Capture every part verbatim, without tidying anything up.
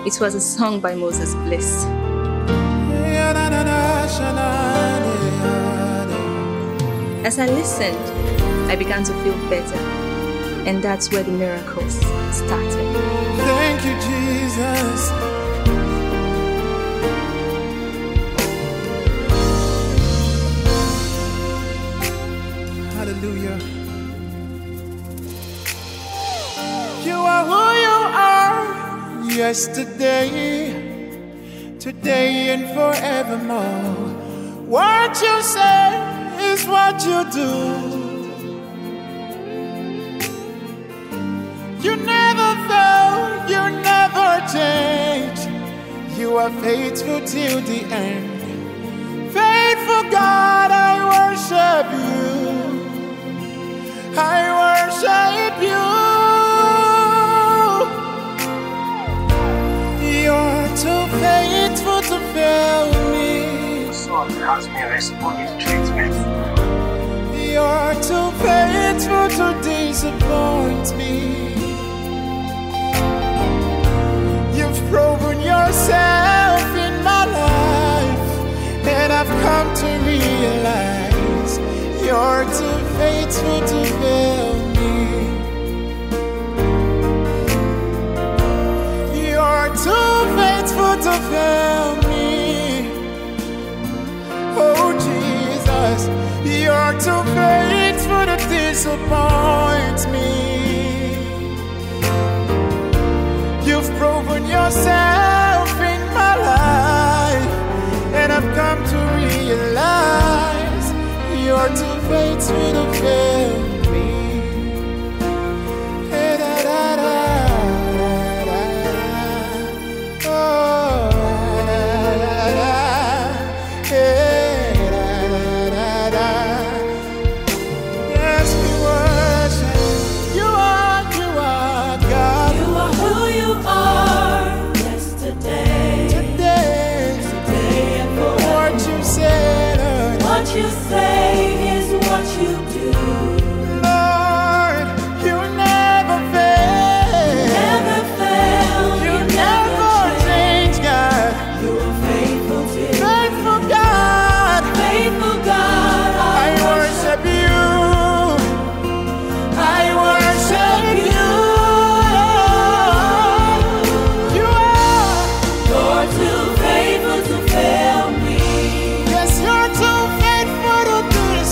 It was a song by Moses Bliss. As I listened, I began to feel better, and that's where the miracles started. Thank you, Jesus. Hallelujah. You are who you are, yesterday, today, and forevermore. What you say is what you do. You never fail, you never change. You are faithful till the end. Faithful God, I worship you. I worship you. You're too faithful to fail me. Son has been responding to treatment. You're too faithful to disappoint me. You've proven yourself in my life, and I've come to realize you're too faithful to fail me. You're too faithful to fail me. Oh Jesus, you're too faithful to disappoint me. You've proven yourself in my life, and I've come to realize you're too faithful to fail me. You say is what you do. Lord, you never fail. Never fail. You, You never change, God. You are faithful to Faithful God. faithful God. I worship you. I worship you. You are. You're too faithful to fail me. Yes, you're too faithful to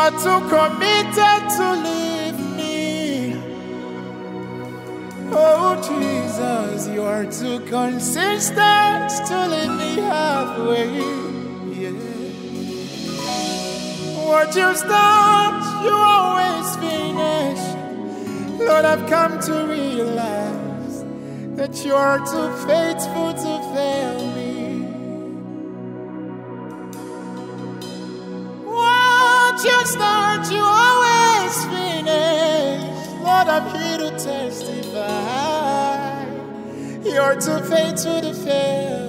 are too committed to leave me. Oh Jesus, you are too consistent to leave me halfway. Yeah. What you start, you always finish. Lord, I've come to realize that you are too faithful to fail me. What you start, you always finish. Lord, I'm here to testify. You're too faithful to fail.